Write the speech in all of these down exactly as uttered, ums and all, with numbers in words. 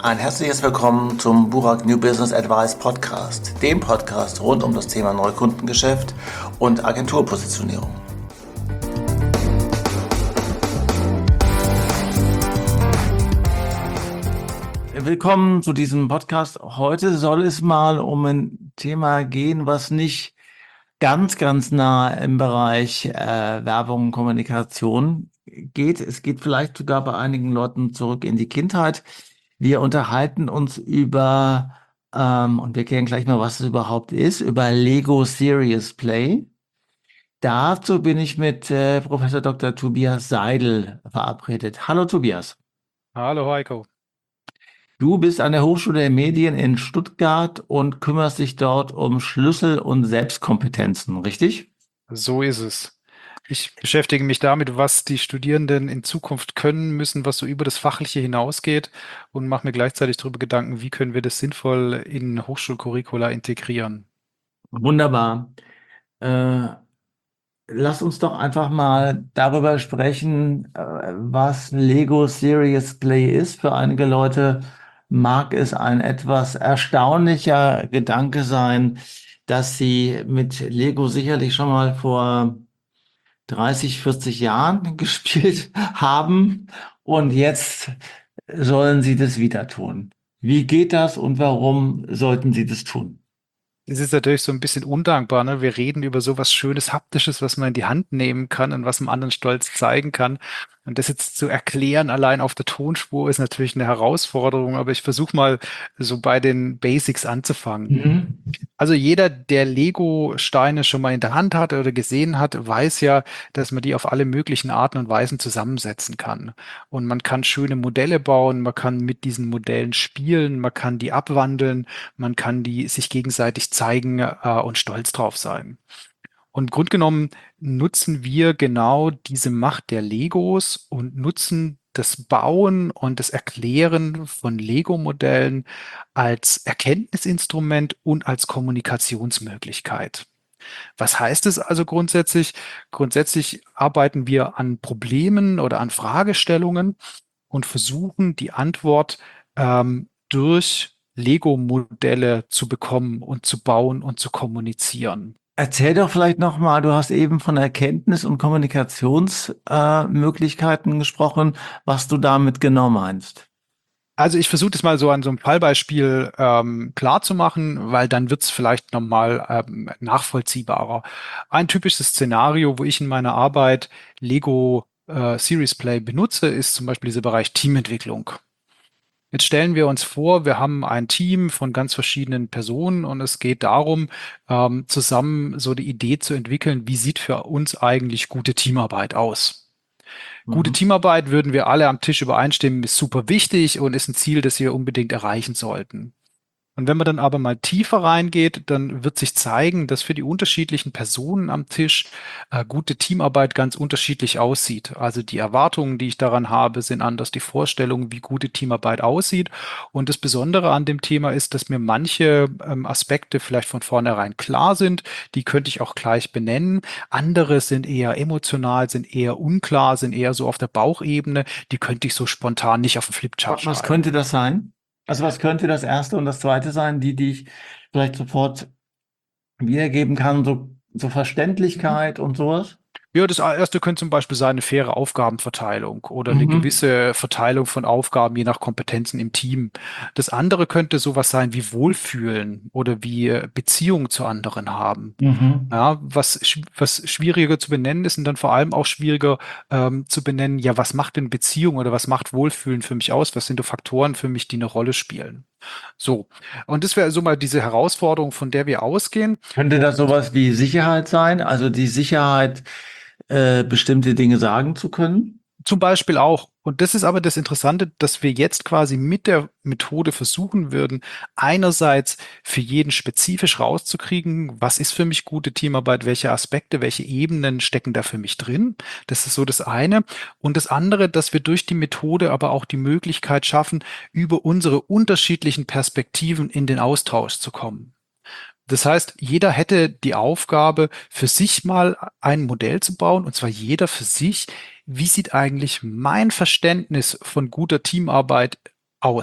Ein herzliches Willkommen zum Burak New Business Advice Podcast, dem Podcast rund um das Thema Neukundengeschäft und Agenturpositionierung. Willkommen zu diesem Podcast. Heute soll es mal um ein Thema gehen, was nicht ganz, ganz nah im Bereich äh, Werbung und Kommunikation geht. Es geht vielleicht sogar bei einigen Leuten zurück in die Kindheit. Wir unterhalten uns über, ähm, und wir klären gleich mal, was es überhaupt ist, über Lego Serious Play. Dazu bin ich mit äh, Professor Doktor Tobias Seidel verabredet. Hallo Tobias. Hallo Heiko. Du bist an der Hochschule der Medien in Stuttgart und kümmerst dich dort um Schlüssel- und Selbstkompetenzen, richtig? So ist es. Ich beschäftige mich damit, was die Studierenden in Zukunft können müssen, was so über das Fachliche hinausgeht und mache mir gleichzeitig darüber Gedanken, wie können wir das sinnvoll in Hochschulcurricula integrieren. Wunderbar. Äh, Lass uns doch einfach mal darüber sprechen, äh, was Lego Serious Play ist. Für einige Leute mag es ein etwas erstaunlicher Gedanke sein, dass sie mit Lego sicherlich schon mal vor dreißig, vierzig Jahren gespielt haben und jetzt sollen sie das wieder tun. Wie geht das und warum sollten sie das tun? Es ist natürlich so ein bisschen undankbar, ne? Wir reden über so was Schönes, Haptisches, was man in die Hand nehmen kann und was dem anderen stolz zeigen kann. Und das jetzt zu erklären, allein auf der Tonspur, ist natürlich eine Herausforderung, aber ich versuche mal so bei den Basics anzufangen. Mhm. Also jeder, der Lego-Steine schon mal in der Hand hatte oder gesehen hat, weiß ja, dass man die auf alle möglichen Arten und Weisen zusammensetzen kann. Und man kann schöne Modelle bauen, man kann mit diesen Modellen spielen, man kann die abwandeln, man kann die sich gegenseitig zeigen, äh, und stolz drauf sein. Und grundgenommen nutzen wir genau diese Macht der Legos und nutzen das Bauen und das Erklären von Lego-Modellen als Erkenntnisinstrument und als Kommunikationsmöglichkeit. Was heißt es also grundsätzlich? Grundsätzlich arbeiten wir an Problemen oder an Fragestellungen und versuchen die Antwort ähm, durch Lego-Modelle zu bekommen und zu bauen und zu kommunizieren. Erzähl doch vielleicht nochmal, du hast eben von Erkenntnis- und Kommunikationsmöglichkeiten äh, Möglichkeiten gesprochen, was du damit genau meinst. Also ich versuche das mal so an so einem Fallbeispiel ähm, klar zu machen, weil dann wird es vielleicht nochmal ähm, nachvollziehbarer. Ein typisches Szenario, wo ich in meiner Arbeit Lego äh, Series Play benutze, ist zum Beispiel dieser Bereich Teamentwicklung. Jetzt stellen wir uns vor, wir haben ein Team von ganz verschiedenen Personen und es geht darum, ähm, zusammen so die Idee zu entwickeln, wie sieht für uns eigentlich gute Teamarbeit aus? Gute Mhm. Teamarbeit würden wir alle am Tisch übereinstimmen, ist super wichtig und ist ein Ziel, das wir unbedingt erreichen sollten. Und wenn man dann aber mal tiefer reingeht, dann wird sich zeigen, dass für die unterschiedlichen Personen am Tisch äh, gute Teamarbeit ganz unterschiedlich aussieht. Also die Erwartungen, die ich daran habe, sind anders, die Vorstellungen, wie gute Teamarbeit aussieht. Und das Besondere an dem Thema ist, dass mir manche ähm, Aspekte vielleicht von vornherein klar sind, die könnte ich auch gleich benennen. Andere sind eher emotional, sind eher unklar, sind eher so auf der Bauchebene, die könnte ich so spontan nicht auf den Wa- Flipchart Was schreiben. könnte das sein? Also was könnte das erste und das zweite sein, die, die ich vielleicht sofort wiedergeben kann, so, so Verständlichkeit und sowas? Ja, das erste könnte zum Beispiel sein, eine faire Aufgabenverteilung oder eine Mhm. gewisse Verteilung von Aufgaben je nach Kompetenzen im Team. Das andere könnte sowas sein wie Wohlfühlen oder wie äh, Beziehung zu anderen haben. Mhm. Ja, was, sch- was schwieriger zu benennen ist und dann vor allem auch schwieriger ähm, zu benennen, ja, was macht denn Beziehung oder was macht Wohlfühlen für mich aus? Was sind da Faktoren für mich, die eine Rolle spielen? So, und das wäre so mal diese Herausforderung, von der wir ausgehen. Könnte das sowas wie Sicherheit sein? Also die Sicherheit, äh, bestimmte Dinge sagen zu können? Zum Beispiel auch. Und das ist aber das Interessante, dass wir jetzt quasi mit der Methode versuchen würden, einerseits für jeden spezifisch rauszukriegen, was ist für mich gute Teamarbeit, welche Aspekte, welche Ebenen stecken da für mich drin. Das ist so das eine. Und das andere, dass wir durch die Methode aber auch die Möglichkeit schaffen, über unsere unterschiedlichen Perspektiven in den Austausch zu kommen. Das heißt, jeder hätte die Aufgabe, für sich mal ein Modell zu bauen, und zwar jeder für sich. Wie sieht eigentlich mein Verständnis von guter Teamarbeit aus?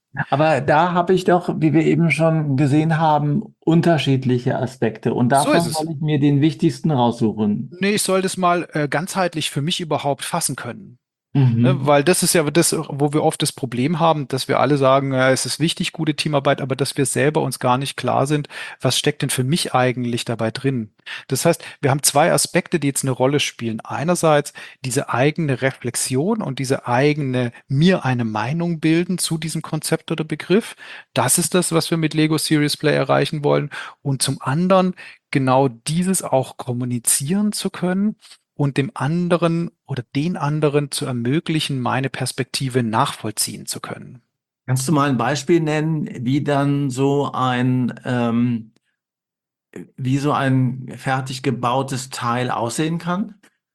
Aber da habe ich doch, wie wir eben schon gesehen haben, unterschiedliche Aspekte. Und So ist davon es. soll ich mir den wichtigsten raussuchen. Nee, ich soll das mal äh, ganzheitlich für mich überhaupt fassen können. Ne, Mhm. weil das ist ja das, wo wir oft das Problem haben, dass wir alle sagen, ja, es ist wichtig, gute Teamarbeit, aber dass wir selber uns gar nicht klar sind, was steckt denn für mich eigentlich dabei drin? Das heißt, wir haben zwei Aspekte, die jetzt eine Rolle spielen. Einerseits diese eigene Reflexion und diese eigene mir eine Meinung bilden zu diesem Konzept oder Begriff. Das ist das, was wir mit Lego Serious Play erreichen wollen. Und zum anderen genau dieses auch kommunizieren zu können und dem anderen oder den anderen zu ermöglichen, meine Perspektive nachvollziehen zu können. Kannst du mal ein Beispiel nennen, wie dann so ein, ähm, wie so ein fertig gebautes Teil aussehen kann?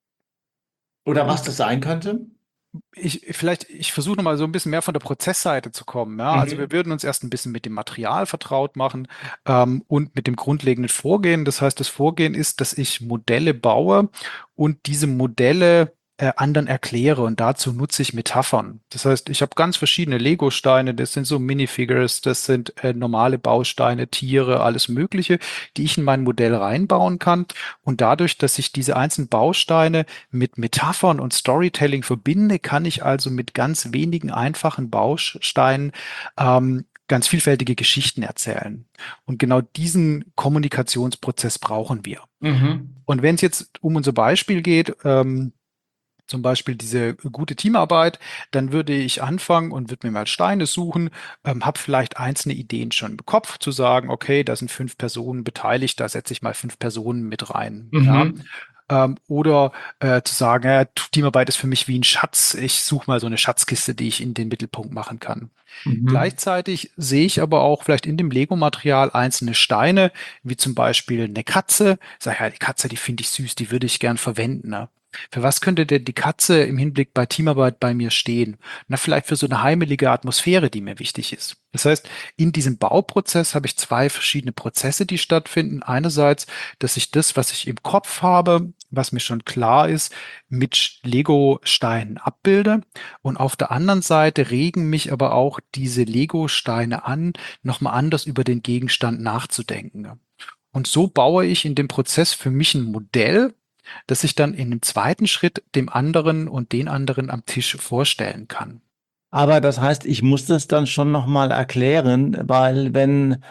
Oder was das sein könnte? Ich, vielleicht, ich versuche nochmal so ein bisschen mehr von der Prozessseite zu kommen. Ja? Also wir Mhm. würden uns erst ein bisschen mit dem Material vertraut machen ähm, und mit dem grundlegenden Vorgehen. Das heißt, das Vorgehen ist, dass ich Modelle baue und diese Modelle äh, anderen erkläre und dazu nutze ich Metaphern. Das heißt, ich habe ganz verschiedene Lego-Steine, das sind so Minifigures, das sind äh, normale Bausteine, Tiere, alles Mögliche, die ich in mein Modell reinbauen kann. Und dadurch, dass ich diese einzelnen Bausteine mit Metaphern und Storytelling verbinde, kann ich also mit ganz wenigen einfachen Bausteinen ähm, ganz vielfältige Geschichten erzählen. Und genau diesen Kommunikationsprozess brauchen wir. Mhm. Und wenn es jetzt um unser Beispiel geht, ähm, zum Beispiel diese gute Teamarbeit, dann würde ich anfangen und würde mir mal Steine suchen, ähm, habe vielleicht einzelne Ideen schon im Kopf, zu sagen, okay, da sind fünf Personen beteiligt, da setze ich mal fünf Personen mit rein. Ja, Mhm. ähm, oder äh, zu sagen, ja, Teamarbeit ist für mich wie ein Schatz. Ich suche mal so eine Schatzkiste, die ich in den Mittelpunkt machen kann. Mhm. Gleichzeitig sehe ich aber auch vielleicht in dem Lego-Material einzelne Steine, wie zum Beispiel eine Katze. Sag ja, die Katze, die finde ich süß, die würde ich gern verwenden. Ne? Für was könnte denn die Katze im Hinblick bei Teamarbeit bei mir stehen? Na, vielleicht für so eine heimelige Atmosphäre, die mir wichtig ist. Das heißt, in diesem Bauprozess habe ich zwei verschiedene Prozesse, die stattfinden. Einerseits, dass ich das, was ich im Kopf habe, was mir schon klar ist, mit Lego-Steinen abbilde. Und auf der anderen Seite regen mich aber auch diese Lego-Steine an, nochmal anders über den Gegenstand nachzudenken. Und so baue ich in dem Prozess für mich ein Modell, das ich dann in dem zweiten Schritt dem anderen und den anderen am Tisch vorstellen kann. Aber das heißt, ich muss das dann schon nochmal erklären, weil wenn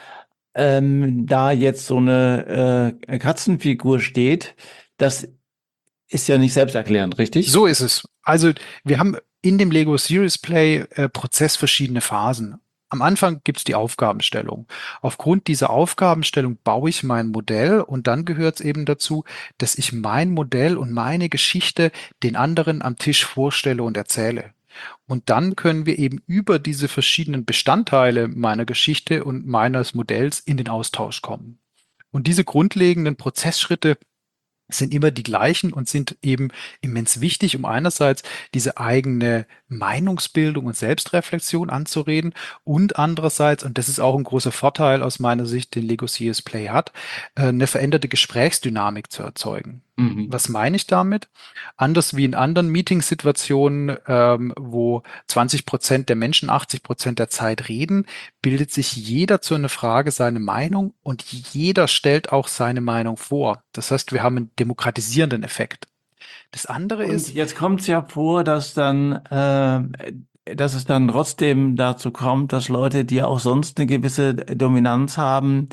ähm, da jetzt so eine äh, Katzenfigur steht, das ist ja nicht selbsterklärend, richtig? So ist es. Also wir haben in dem Lego Serious Play äh, Prozess verschiedene Phasen. Am Anfang gibt es die Aufgabenstellung. Aufgrund dieser Aufgabenstellung baue ich mein Modell und dann gehört es eben dazu, dass ich mein Modell und meine Geschichte den anderen am Tisch vorstelle und erzähle. Und dann können wir eben über diese verschiedenen Bestandteile meiner Geschichte und meines Modells in den Austausch kommen. Und diese grundlegenden Prozessschritte sind immer die gleichen und sind eben immens wichtig, um einerseits diese eigene Meinungsbildung und Selbstreflexion anzureden und andererseits, und das ist auch ein großer Vorteil aus meiner Sicht, den Lego C S Play hat, äh, eine veränderte Gesprächsdynamik zu erzeugen. Mhm. Was meine ich damit? Anders wie in anderen Meetingsituationen, ähm, wo zwanzig Prozent der Menschen achtzig Prozent der Zeit reden, bildet sich jeder zu einer Frage seine Meinung und jeder stellt auch seine Meinung vor. Das heißt, wir haben einen demokratisierenden Effekt. Das andere Und ist, jetzt kommt es ja vor, dass dann, äh, dass es dann trotzdem dazu kommt, dass Leute, die auch sonst eine gewisse Dominanz haben,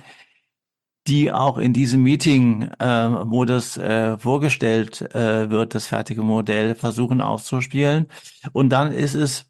die auch in diesem Meeting, äh, wo das äh, vorgestellt äh, wird, das fertige Modell, versuchen auszuspielen. Und dann ist es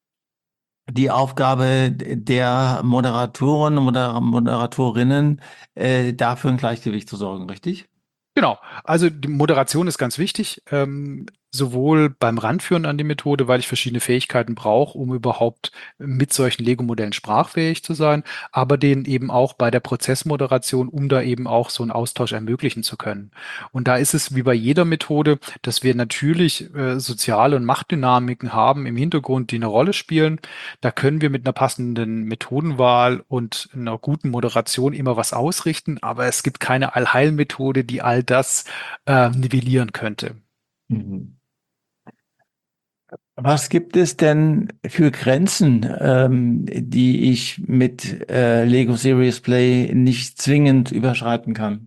die Aufgabe der Moderatoren und Moder Moderatorinnen, äh, dafür ein Gleichgewicht zu sorgen, richtig? genau, also die Moderation ist ganz wichtig, ähm, sowohl beim Ranführen an die Methode, weil ich verschiedene Fähigkeiten brauche, um überhaupt mit solchen Lego-Modellen sprachfähig zu sein, aber den eben auch bei der Prozessmoderation, um da eben auch so einen Austausch ermöglichen zu können. Und da ist es wie bei jeder Methode, dass wir natürlich äh, soziale und Machtdynamiken haben im Hintergrund, die eine Rolle spielen. Da können wir mit einer passenden Methodenwahl und einer guten Moderation immer was ausrichten, aber es gibt keine Allheilmethode, die all das äh, nivellieren könnte. Mhm. Was gibt es denn für Grenzen, ähm, die ich mit äh, Lego Serious Play nicht zwingend überschreiten kann?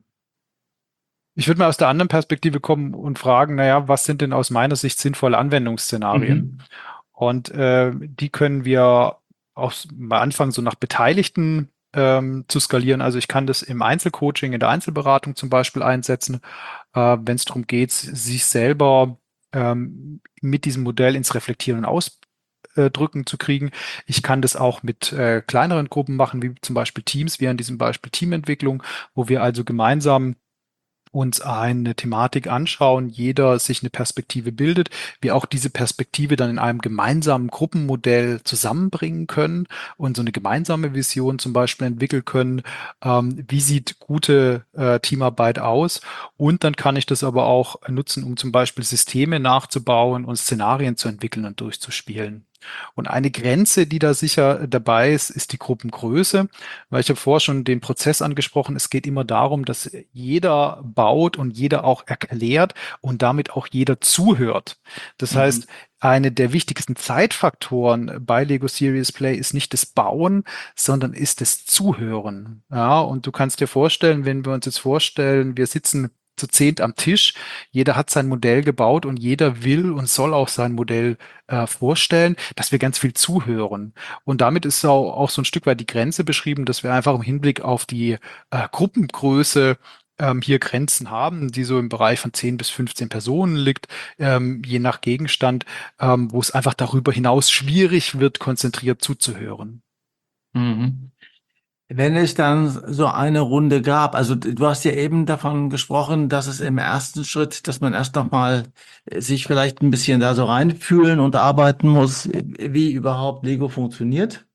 Ich würde mal aus der anderen Perspektive kommen und fragen, naja, was sind denn aus meiner Sicht sinnvolle Anwendungsszenarien? Mhm. Und äh, die können wir auch mal anfangen, so nach Beteiligten ähm, zu skalieren. Also ich kann das im Einzelcoaching, in der Einzelberatung zum Beispiel einsetzen, äh, wenn es darum geht, sich selber ähm, mit diesem Modell ins Reflektieren und Ausdrücken zu kriegen. Ich kann das auch mit äh, kleineren Gruppen machen, wie zum Beispiel Teams, wie an diesem Beispiel Teamentwicklung, wo wir also gemeinsam uns eine Thematik anschauen, jeder sich eine Perspektive bildet, wir auch diese Perspektive dann in einem gemeinsamen Gruppenmodell zusammenbringen können und so eine gemeinsame Vision zum Beispiel entwickeln können. Ähm, wie sieht gute äh, Teamarbeit aus? Und dann kann ich das aber auch nutzen, um zum Beispiel Systeme nachzubauen und Szenarien zu entwickeln und durchzuspielen. Und eine Grenze, die da sicher dabei ist, ist die Gruppengröße, weil ich habe vorher schon den Prozess angesprochen. Es geht immer darum, dass jeder baut und jeder auch erklärt und damit auch jeder zuhört. Das Mhm. heißt, eine der wichtigsten Zeitfaktoren bei Lego Serious Play ist nicht das Bauen, sondern ist das Zuhören. Ja, und du kannst dir vorstellen, wenn wir uns jetzt vorstellen, wir sitzen zu zehnt am Tisch, jeder hat sein Modell gebaut und jeder will und soll auch sein Modell äh, vorstellen, dass wir ganz viel zuhören. Und damit ist auch, auch so ein Stück weit die Grenze beschrieben, dass wir einfach im Hinblick auf die äh, Gruppengröße ähm, hier Grenzen haben, die so im Bereich von zehn bis fünfzehn Personen liegt, ähm, je nach Gegenstand, ähm, wo es einfach darüber hinaus schwierig wird, konzentriert zuzuhören. Mhm. Wenn es dann so eine Runde gab, also du hast ja eben davon gesprochen, dass es im ersten Schritt, dass man erst noch mal äh, sich vielleicht ein bisschen da so reinfühlen und arbeiten muss, wie überhaupt Lego funktioniert.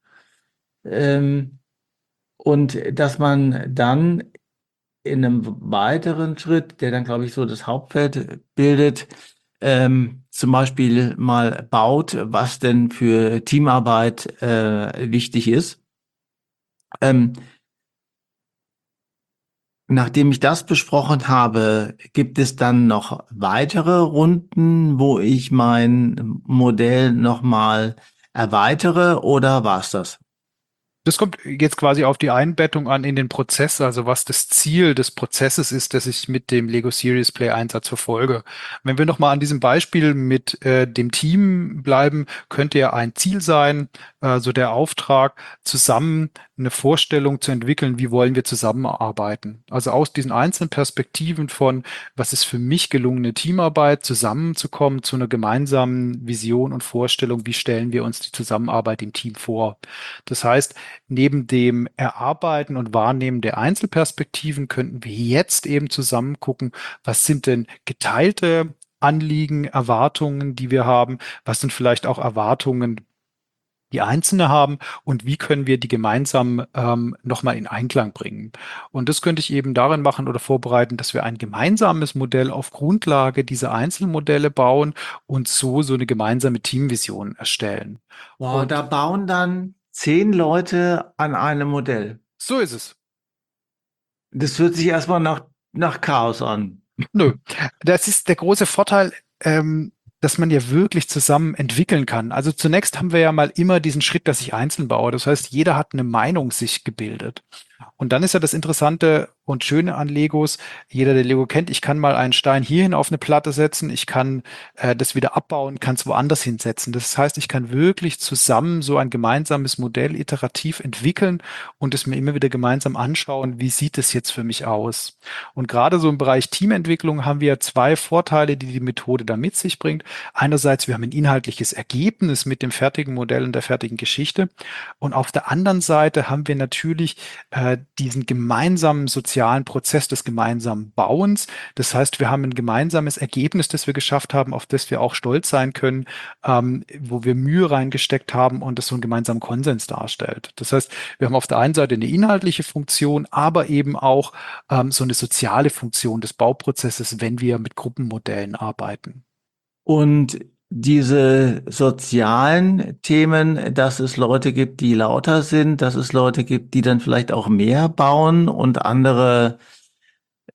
Ähm, und dass man dann in einem weiteren Schritt, der dann, glaube ich, so das Hauptfeld bildet, ähm, zum Beispiel mal baut, was denn für Teamarbeit äh, wichtig ist. Ähm, Nachdem ich das besprochen habe, gibt es dann noch weitere Runden, wo ich mein Modell nochmal erweitere oder war's das? Das kommt jetzt quasi auf die Einbettung an in den Prozess, also was das Ziel des Prozesses ist, das ich mit dem Lego Serious Play Einsatz verfolge. Wenn wir nochmal an diesem Beispiel mit äh, dem Team bleiben, könnte ja ein Ziel sein, also der Auftrag, zusammen eine Vorstellung zu entwickeln, wie wollen wir zusammenarbeiten. Also aus diesen einzelnen Perspektiven von, was ist für mich gelungene Teamarbeit, zusammenzukommen zu einer gemeinsamen Vision und Vorstellung, wie stellen wir uns die Zusammenarbeit im Team vor. Das heißt, neben dem Erarbeiten und Wahrnehmen der Einzelperspektiven könnten wir jetzt eben zusammen gucken, was sind denn geteilte Anliegen, Erwartungen, die wir haben, was sind vielleicht auch Erwartungen, die Einzelne haben und wie können wir die gemeinsam ähm, nochmal in Einklang bringen. Und das könnte ich eben darin machen oder vorbereiten, dass wir ein gemeinsames Modell auf Grundlage dieser Einzelmodelle bauen und so so eine gemeinsame Teamvision erstellen. Boah, da Und bauen dann zehn Leute an einem Modell. so ist es. Das hört sich erstmal nach, nach Chaos an. Nö, das ist der große Vorteil, ähm, dass man ja wirklich zusammen entwickeln kann. Also zunächst haben wir ja mal immer diesen Schritt, dass ich einzeln baue. Das heißt, jeder hat eine Meinung sich gebildet. Und dann ist ja das Interessante und Schöne an Legos, jeder, der Lego kennt, ich kann mal einen Stein hierhin auf eine Platte setzen, ich kann äh, das wieder abbauen, kann es woanders hinsetzen. Das heißt, ich kann wirklich zusammen so ein gemeinsames Modell iterativ entwickeln und es mir immer wieder gemeinsam anschauen, wie sieht es jetzt für mich aus. Und gerade so im Bereich Teamentwicklung haben wir zwei Vorteile, die die Methode da mit sich bringt. Einerseits, wir haben ein inhaltliches Ergebnis mit dem fertigen Modell und der fertigen Geschichte. Und auf der anderen Seite haben wir natürlich äh, diesen gemeinsamen sozialen Prozess des gemeinsamen Bauens. Das heißt, wir haben ein gemeinsames Ergebnis, das wir geschafft haben, auf das wir auch stolz sein können, ähm, wo wir Mühe reingesteckt haben und das so einen gemeinsamen Konsens darstellt. Das heißt, wir haben auf der einen Seite eine inhaltliche Funktion, aber eben auch ähm, so eine soziale Funktion des Bauprozesses, wenn wir mit Gruppenmodellen arbeiten. Und diese sozialen Themen, dass es Leute gibt, die lauter sind, dass es Leute gibt, die dann vielleicht auch mehr bauen und andere,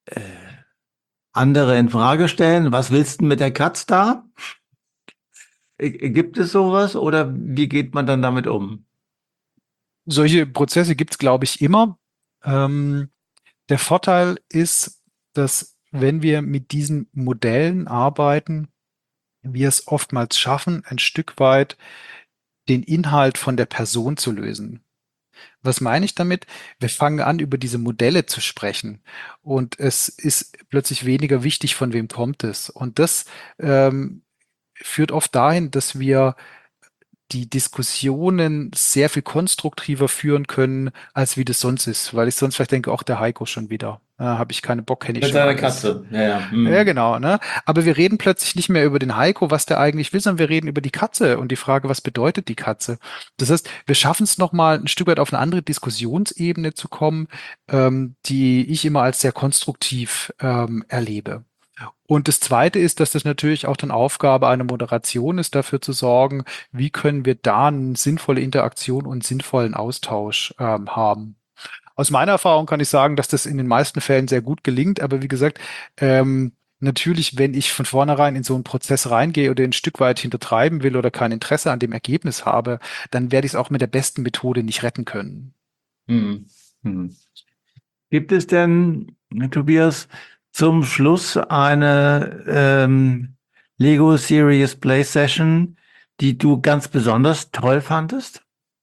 andere in Frage stellen. Was willst du mit der Katz da? Äh, Gibt es sowas oder wie geht man dann damit um? Solche Prozesse gibt es, glaube ich, immer. Ähm, der Vorteil ist, dass wenn wir mit diesen Modellen arbeiten, wir es oftmals schaffen, ein Stück weit den Inhalt von der Person zu lösen. Was meine ich damit? Wir fangen an, über diese Modelle zu sprechen und es ist plötzlich weniger wichtig, von wem kommt es. Und das ähm, führt oft dahin, dass wir die Diskussionen sehr viel konstruktiver führen können, als wie das sonst ist. Weil ich sonst vielleicht denke, auch der Heiko schon wieder. Äh, habe ich keine Bock, kenne ich Mit schon seiner alles. Katze. Ja, ja. Ja, Hm. genau, ne? Aber wir reden plötzlich nicht mehr über den Heiko, was der eigentlich will, sondern wir reden über die Katze und die Frage, was bedeutet die Katze? Das heißt, wir schaffen es nochmal ein Stück weit auf eine andere Diskussionsebene zu kommen, ähm, die ich immer als sehr konstruktiv ähm, erlebe. Und das Zweite ist, dass das natürlich auch dann Aufgabe einer Moderation ist, dafür zu sorgen, wie können wir da eine sinnvolle Interaktion und sinnvollen Austausch ähm, haben. Aus meiner Erfahrung kann ich sagen, dass das in den meisten Fällen sehr gut gelingt. Aber wie gesagt, ähm, natürlich, wenn ich von vornherein in so einen Prozess reingehe oder ein Stück weit hintertreiben will oder kein Interesse an dem Ergebnis habe, dann werde ich es auch mit der besten Methode nicht retten können. Hm. Hm. Gibt es denn, Tobias, zum Schluss eine ähm, Lego Serious Play Session, die du ganz besonders toll fandest?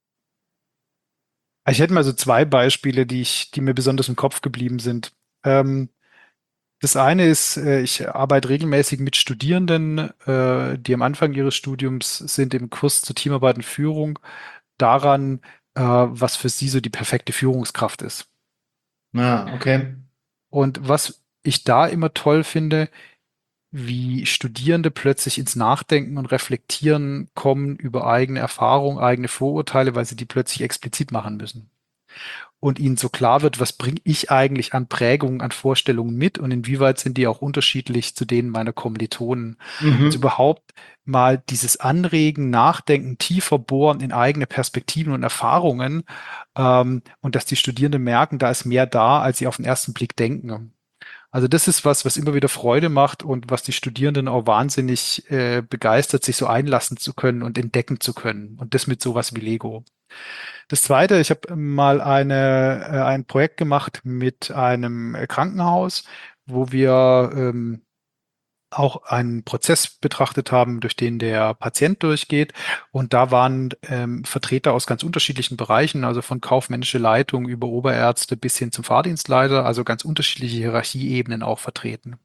Ich hätte mal so zwei Beispiele, die ich, die mir besonders im Kopf geblieben sind. Ähm, Das eine ist, äh, ich arbeite regelmäßig mit Studierenden, äh, die am Anfang ihres Studiums sind im Kurs zur Teamarbeit und Führung daran, äh, was für sie so die perfekte Führungskraft ist. Ah, okay. Und was ich da immer toll finde, wie Studierende plötzlich ins Nachdenken und Reflektieren kommen über eigene Erfahrungen, eigene Vorurteile, weil sie die plötzlich explizit machen müssen. Und ihnen so klar wird, was bringe ich eigentlich an Prägungen, an Vorstellungen mit und inwieweit sind die auch unterschiedlich zu denen meiner Kommilitonen. Also Mhm. überhaupt mal dieses Anregen, Nachdenken, tiefer bohren in eigene Perspektiven und Erfahrungen, ähm, und dass die Studierenden merken, da ist mehr da, als sie auf den ersten Blick denken. Also das ist was, was immer wieder Freude macht und was die Studierenden auch wahnsinnig äh, begeistert, sich so einlassen zu können und entdecken zu können. Und das mit sowas wie Lego. Das Zweite, ich habe mal eine, äh, ein Projekt gemacht mit einem äh, Krankenhaus, wo wir ähm, auch einen Prozess betrachtet haben, durch den der Patient durchgeht. Und da waren ähm, Vertreter aus ganz unterschiedlichen Bereichen, also von kaufmännische Leitung über Oberärzte bis hin zum Fahrdienstleiter, also ganz unterschiedliche Hierarchieebenen auch vertreten.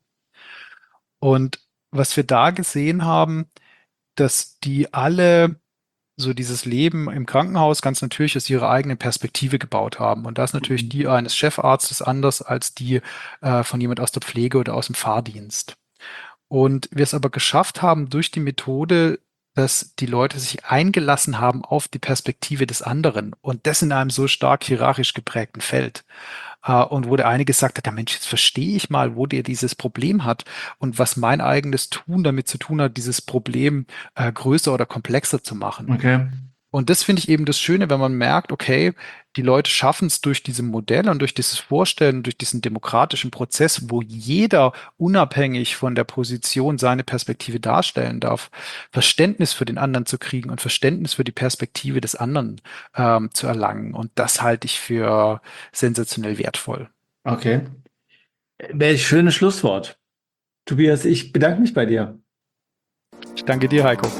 Und was wir da gesehen haben, dass die alle so dieses Leben im Krankenhaus ganz natürlich aus ihrer eigenen Perspektive gebaut haben. Und da ist natürlich Mhm. die eines Chefarztes anders als die äh, von jemand aus der Pflege oder aus dem Fahrdienst. Und wir es aber geschafft haben durch die Methode, dass die Leute sich eingelassen haben auf die Perspektive des anderen und das in einem so stark hierarchisch geprägten Feld. Äh, und wo der eine gesagt hat, ja Mensch, jetzt verstehe ich mal, wo der dieses Problem hat und was mein eigenes Tun damit zu tun hat, dieses Problem äh, größer oder komplexer zu machen. Okay. Und das finde ich eben das Schöne, wenn man merkt, okay, die Leute schaffen es durch diese Modelle und durch dieses Vorstellen, durch diesen demokratischen Prozess, wo jeder unabhängig von der Position seine Perspektive darstellen darf, Verständnis für den anderen zu kriegen und Verständnis für die Perspektive des anderen ähm, zu erlangen. Und das halte ich für sensationell wertvoll. Okay. Welch schönes Schlusswort. Tobias, ich bedanke mich bei dir. Ich danke dir, Heiko.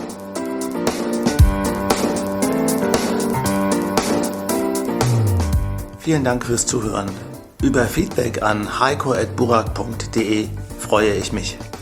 Vielen Dank fürs Zuhören. Über Feedback an heiko at burak punkt de freue ich mich.